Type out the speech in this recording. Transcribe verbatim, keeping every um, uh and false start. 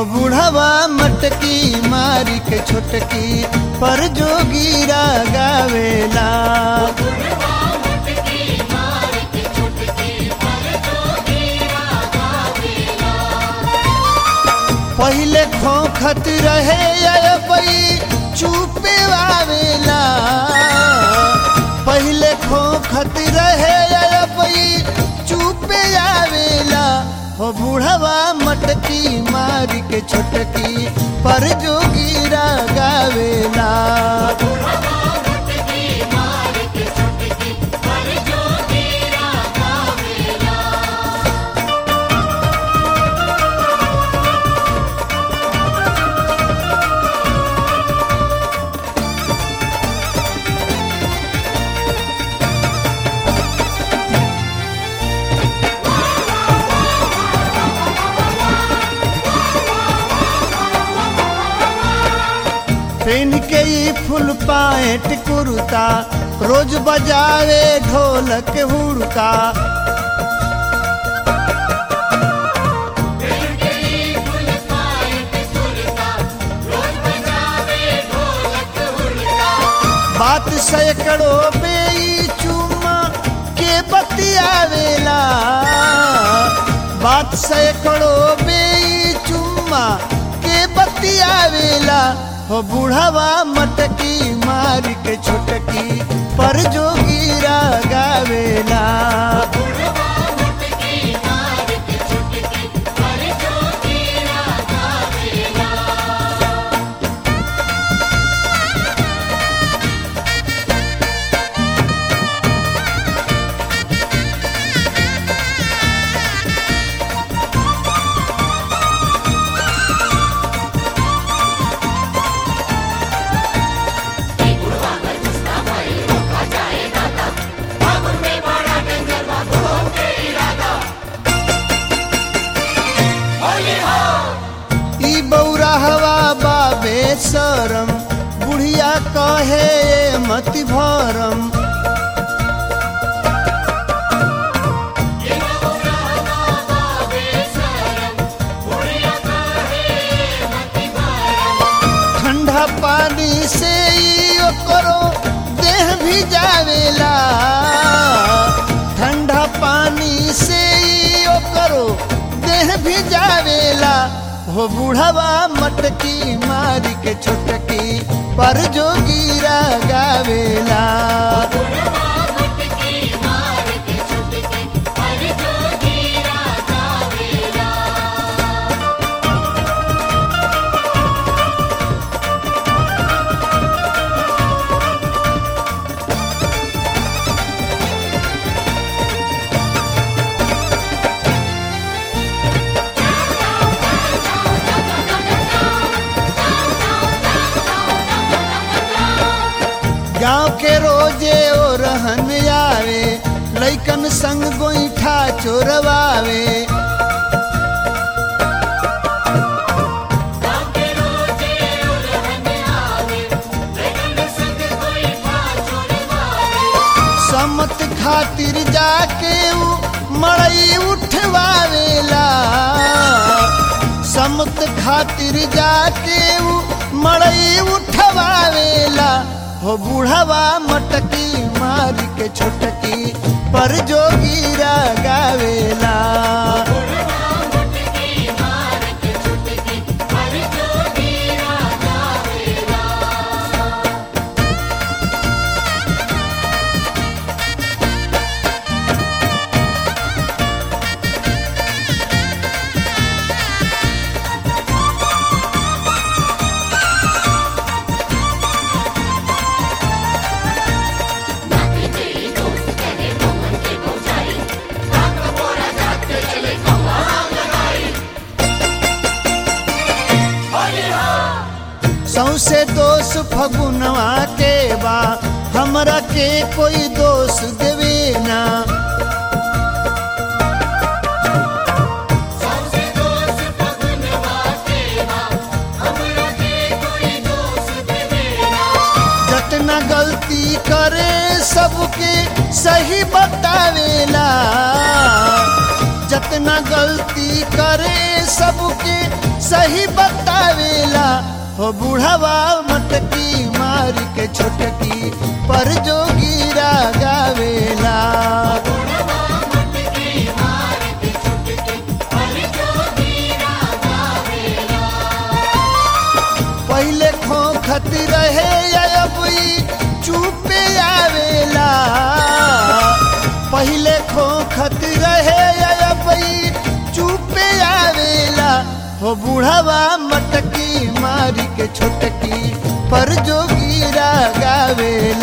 बूढ़वा मटकी मारी के छोटकी पर जोगीरा गावेला। पहिले खोखत रहे अबई चुपे आवेला। पहिले खोखत रहे अबई चुपे आवेला। हो बूढ़वा मटकी मारी के छोटकी पर जोगीरा गावेला। पेन के ई फुल पैंट कुर्ता रोज बजावे ढोलक हुड़का। बात सैकड़ों पे ई चुम्मा के बतियावेला। बात सैकड़ों पे ई चुम्मा के बतियावेला। हो बूढ़वा मटकी मार के छोटकी पर जोगीरा गावेला। शरम बुढ़िया कहे मति भरम। ठंडा पानी से ई करो देह भी जावेला। ठंडा पानी से ई करो देह भी जावेला। हो बूढ़वा मटकी मारी के छोटकी पर जोगीरा गावेला। गाँव के रोजे ओ रहन आवे लैकन संग गोईठा चोरवावे। सम्मत खातिर जाके उ मड़ई उठवावेला। सम्मत खातिर जाके उ मड़ई उठवावेला। हो बूढ़वा मटकी मारी के छोटकी पर जोगीरा गावेला। सौसे दोष फगुनवा के बा हमरा के कोई दोष देवे ना। सौसे दोष फगुनवा के बा हमरा के कोई दोष देवे ना। जतना गलती करे सबके सही बतावेला। जतना गलती करे सबके सही बतावेला हो बुढ़ावा मटकी मार के छोटकी पर जोगीरा गावेला। पहले खोखत रहे अब चुपे आवेला, पहले खोखत रहे अब चुपे आवेला हो बुढ़ावा मटकी मारी के छोटकी पर जोगीरा गावे।